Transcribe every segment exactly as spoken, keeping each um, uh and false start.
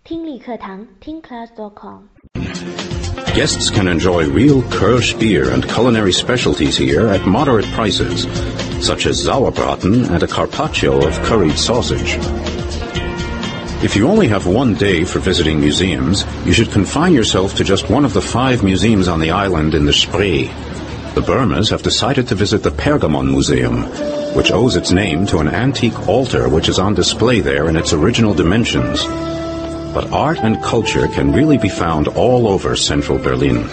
听力课堂听 class dot com。 Guests can enjoy real Kirsch beer and culinary specialties here at moderate prices, such as Sauerbraten and a carpaccio of curried sausage. If you only have one day for visiting museums, you should confine yourself to just one of the five museums on the island in the Spree. The Burmas have decided to visit the Pergamon Museum, which owes its name to an antique altar which is on display there in its original dimensions. But art and culture can really be found all over central Berlin.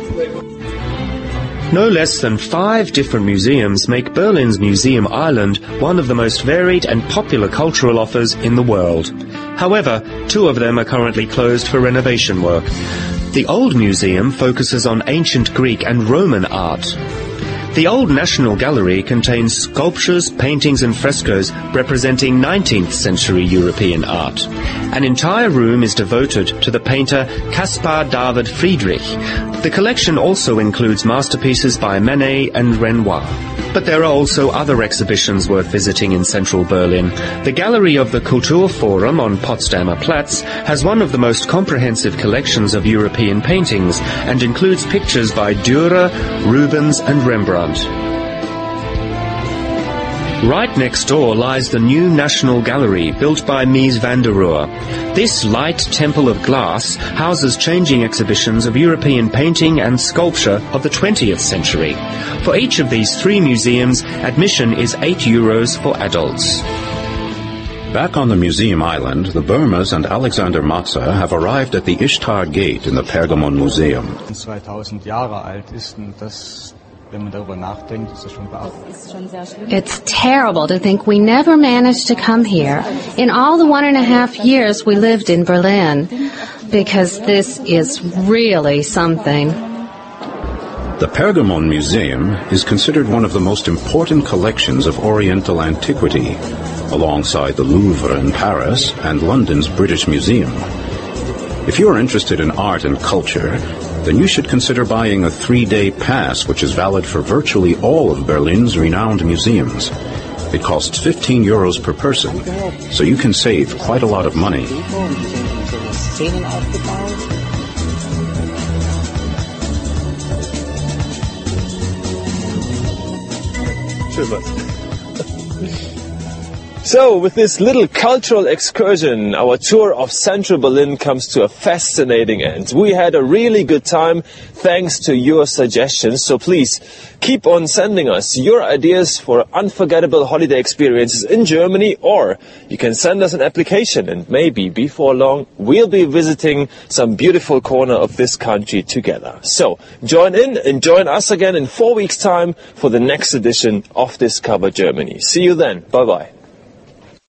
No less than five different museums make Berlin's Museum Island one of the most varied and popular cultural offers in the world. However, two of them are currently closed for renovation work. The Old Museum focuses on ancient Greek and Roman art. The Old National Gallery contains sculptures, paintings and frescoes representing nineteenth century European art. An entire room is devoted to the painter Caspar David Friedrich. The collection also includes masterpieces by Manet and Renoir. But there are also other exhibitions worth visiting in central Berlin. The gallery of the Kulturforum on Potsdamer Platz has one of the most comprehensive collections of European paintings and includes pictures by Dürer, Rubens and Rembrandt. Right next door lies the new National Gallery, built by Mies van der Rohe. This light temple of glass houses changing exhibitions of European painting and sculpture of the twentieth century. For each of these three museums, admission is eight euros for adults. Back on the Museum Island, the Burmas and Alexander Matza have arrived at the Ishtar Gate in the Pergamon Museum. zweitausend Jahre alt ist und das, wenn man darüber nachdenkt, ist das schon beachtlich. It's terrible to think we never managed to come here in all the one and a half years we lived in Berlin, because this is really something. The Pergamon Museum is considered one of the most important collections of Oriental antiquity, alongside the Louvre in Paris and London's British Museum. If you are interested in art and culture, then you should consider buying a three-day pass which is valid for virtually all of Berlin's renowned museums. It costs fifteen euros per person, so you can save quite a lot of money. So, with this little cultural excursion, our tour of central Berlin comes to a fascinating end. We had a really good time thanks to your suggestions, so please keep on sending us your ideas for unforgettable holiday experiences in Germany, or you can send us an application and maybe before long we'll be visiting some beautiful corner of this country together. So, join in and join us again in four weeks' time for the next edition of Discover Germany. See you then. Bye-bye.